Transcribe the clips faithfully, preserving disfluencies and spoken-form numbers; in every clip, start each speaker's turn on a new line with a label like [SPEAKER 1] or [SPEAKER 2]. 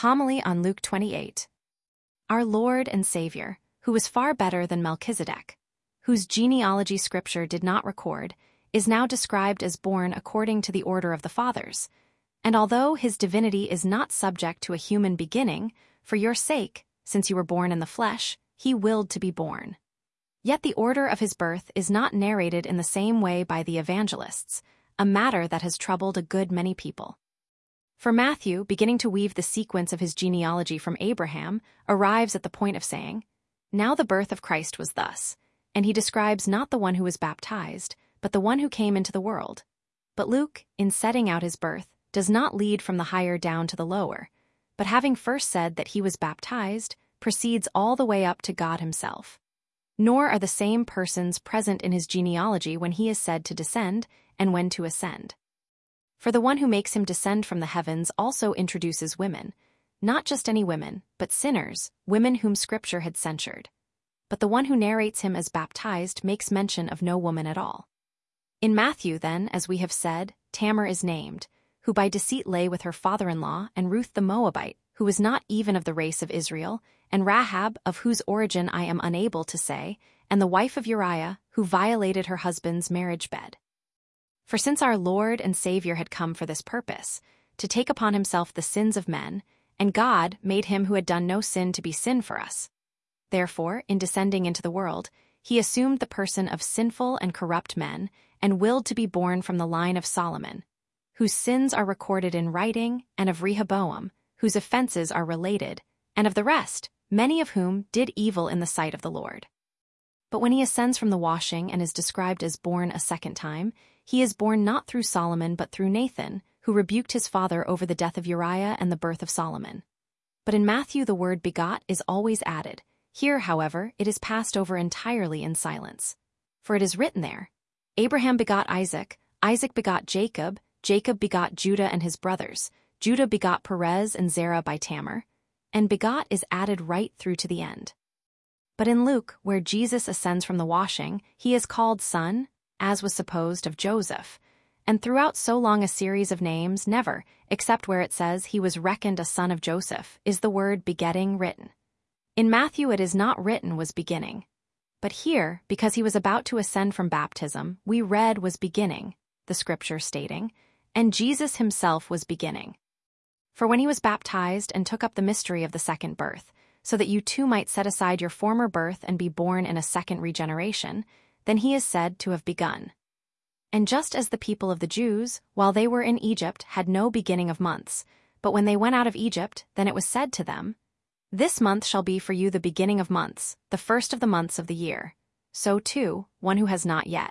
[SPEAKER 1] Homily on Luke twenty-eight. Our Lord and Savior, who was far better than Melchizedek, whose genealogy Scripture did not record, is now described as born according to the order of the fathers. And although his divinity is not subject to a human beginning, for your sake, since you were born in the flesh, he willed to be born. Yet the order of his birth is not narrated in the same way by the evangelists, a matter that has troubled a good many people. For Matthew, beginning to weave the sequence of his genealogy from Abraham, arrives at the point of saying, "Now the birth of Christ was thus," and he describes not the one who was baptized, but the one who came into the world. But Luke, in setting out his birth, does not lead from the higher down to the lower, but having first said that he was baptized, proceeds all the way up to God himself. Nor are the same persons present in his genealogy when he is said to descend and when to ascend. For the one who makes him descend from the heavens also introduces women, not just any women, but sinners, women whom Scripture had censured. But the one who narrates him as baptized makes mention of no woman at all. In Matthew, then, as we have said, Tamar is named, who by deceit lay with her father-in-law, and Ruth the Moabite, who was not even of the race of Israel, and Rahab, of whose origin I am unable to say, and the wife of Uriah, who violated her husband's marriage bed. For since our Lord and Savior had come for this purpose, to take upon himself the sins of men, and God made him who had done no sin to be sin for us. Therefore, in descending into the world, he assumed the person of sinful and corrupt men, and willed to be born from the line of Solomon, whose sins are recorded in writing, and of Rehoboam, whose offenses are related, and of the rest, many of whom did evil in the sight of the Lord. But when he ascends from the washing and is described as born a second time, he is born not through Solomon but through Nathan, who rebuked his father over the death of Uriah and the birth of Solomon. But in Matthew the word begot is always added. Here, however, it is passed over entirely in silence. For it is written there, Abraham begot Isaac, Isaac begot Jacob, Jacob begot Judah and his brothers, Judah begot Perez and Zerah by Tamar, and begot is added right through to the end. But in Luke, where Jesus ascends from the washing, he is called son, as was supposed of Joseph, and throughout so long a series of names, never, except where it says he was reckoned a son of Joseph, is the word begetting written. In Matthew it is not written was beginning. But here, because he was about to ascend from baptism, we read was beginning, the Scripture stating, and Jesus himself was beginning. For when he was baptized and took up the mystery of the second birth, so that you too might set aside your former birth and be born in a second regeneration, then he is said to have begun. And just as the people of the Jews, while they were in Egypt, had no beginning of months, but when they went out of Egypt, then it was said to them, "This month shall be for you the beginning of months, the first of the months of the year," so too, one who has not yet.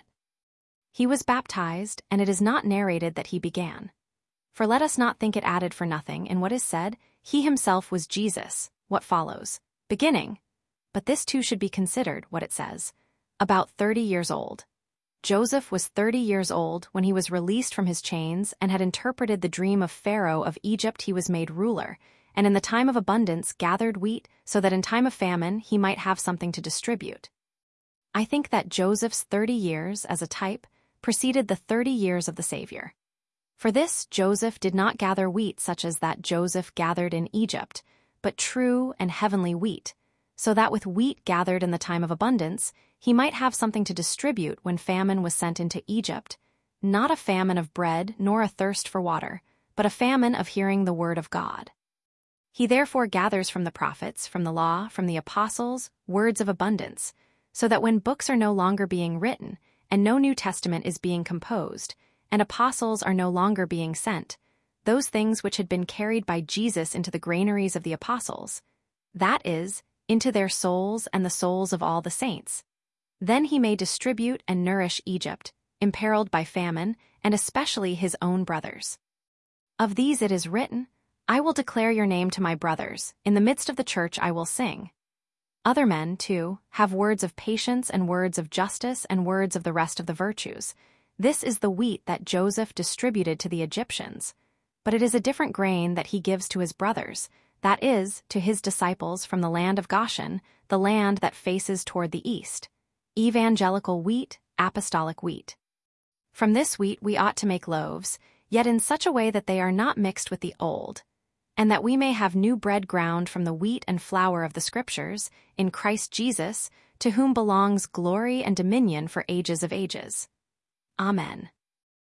[SPEAKER 1] He was baptized, and it is not narrated that he began. For let us not think it added for nothing in what is said, he himself was Jesus, what follows, beginning. But this too should be considered, what it says, about thirty years old. Joseph was thirty years old when he was released from his chains and had interpreted the dream of Pharaoh of Egypt. He was made ruler, and in the time of abundance gathered wheat, so that in time of famine he might have something to distribute. I think that Joseph's thirty years, as a type, preceded the thirty years of the Savior. For this, Joseph did not gather wheat such as that Joseph gathered in Egypt, but true and heavenly wheat, so that with wheat gathered in the time of abundance, he might have something to distribute when famine was sent into Egypt, not a famine of bread nor a thirst for water, but a famine of hearing the word of God. He therefore gathers from the prophets, from the law, from the apostles, words of abundance, so that when books are no longer being written, and no New Testament is being composed, and apostles are no longer being sent, those things which had been carried by Jesus into the granaries of the apostles, that is, into their souls and the souls of all the saints, then he may distribute and nourish Egypt, imperiled by famine, and especially his own brothers. Of these it is written, I will declare your name to my brothers, in the midst of the church I will sing. Other men, too, have words of patience and words of justice and words of the rest of the virtues. This is the wheat that Joseph distributed to the Egyptians. But it is a different grain that he gives to his brothers, that is, to his disciples from the land of Goshen, the land that faces toward the east. Evangelical wheat, apostolic wheat. From this wheat we ought to make loaves, yet in such a way that they are not mixed with the old. and that we may have new bread ground from the wheat and flour of the Scriptures, in Christ Jesus, to whom belongs glory and dominion for ages of ages. Amen.